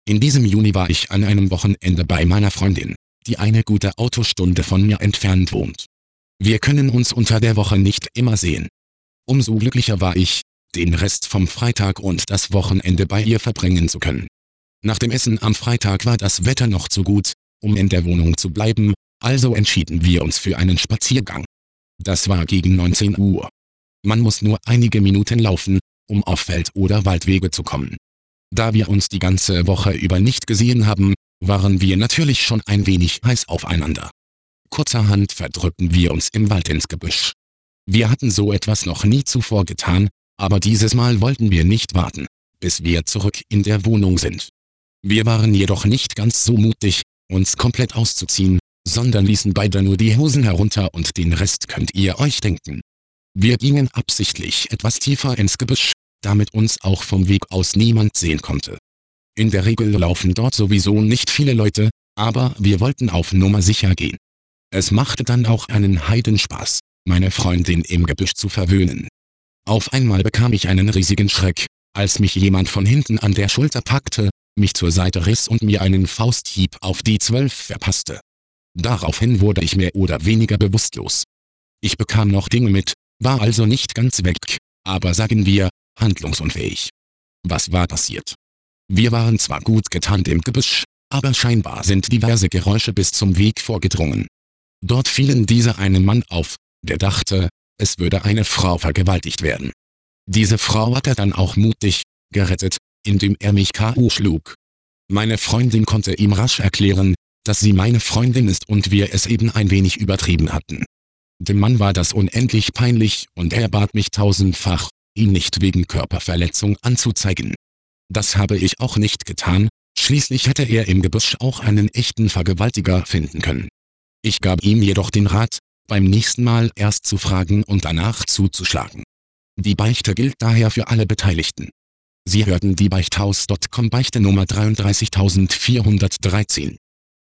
In diesem Juni war ich an einem Wochenende bei meiner Freundin, die eine gute Autostunde von mir entfernt wohnt. Wir können uns unter der Woche nicht immer sehen. Umso glücklicher war ich, den Rest vom Freitag und das Wochenende bei ihr verbringen zu können. Nach dem Essen am Freitag war das Wetter noch zu gut, um in der Wohnung zu bleiben, also entschieden wir uns für einen Spaziergang. Das war gegen 19 Uhr. Man muss nur einige Minuten laufen, um auf Feld- oder Waldwege zu kommen. Da wir uns die ganze Woche über nicht gesehen haben, waren wir natürlich schon ein wenig heiß aufeinander. Kurzerhand verdrückten wir uns im Wald ins Gebüsch. Wir hatten so etwas noch nie zuvor getan, aber dieses Mal wollten wir nicht warten, bis wir zurück in der Wohnung sind. Wir waren jedoch nicht ganz so mutig, uns komplett auszuziehen, sondern ließen beide nur die Hosen herunter und den Rest könnt ihr euch denken. Wir gingen absichtlich etwas tiefer ins Gebüsch, damit uns auch vom Weg aus niemand sehen konnte. In der Regel laufen dort sowieso nicht viele Leute, aber wir wollten auf Nummer sicher gehen. Es machte dann auch einen Heidenspaß, meine Freundin im Gebüsch zu verwöhnen. Auf einmal bekam ich einen riesigen Schreck, als mich jemand von hinten an der Schulter packte, mich zur Seite riss und mir einen Fausthieb auf die 12 verpasste. Daraufhin wurde ich mehr oder weniger bewusstlos. Ich bekam noch Dinge mit, war also nicht ganz weg, aber sagen wir, handlungsunfähig. Was war passiert? Wir waren zwar gut getarnt im Gebüsch, aber scheinbar sind diverse Geräusche bis zum Weg vorgedrungen. Dort fielen dieser einem Mann auf, der dachte, es würde eine Frau vergewaltigt werden. Diese Frau hat er dann auch mutig gerettet, indem er mich K.O. schlug. Meine Freundin konnte ihm rasch erklären, dass sie meine Freundin ist und wir es eben ein wenig übertrieben hatten. Dem Mann war das unendlich peinlich und er bat mich tausendfach, ihn nicht wegen Körperverletzung anzuzeigen. Das habe ich auch nicht getan, schließlich hätte er im Gebüsch auch einen echten Vergewaltiger finden können. Ich gab ihm jedoch den Rat, beim nächsten Mal erst zu fragen und danach zuzuschlagen. Die Beichte gilt daher für alle Beteiligten. Sie hörten die Beichthaus.com Beichte Nummer 33413.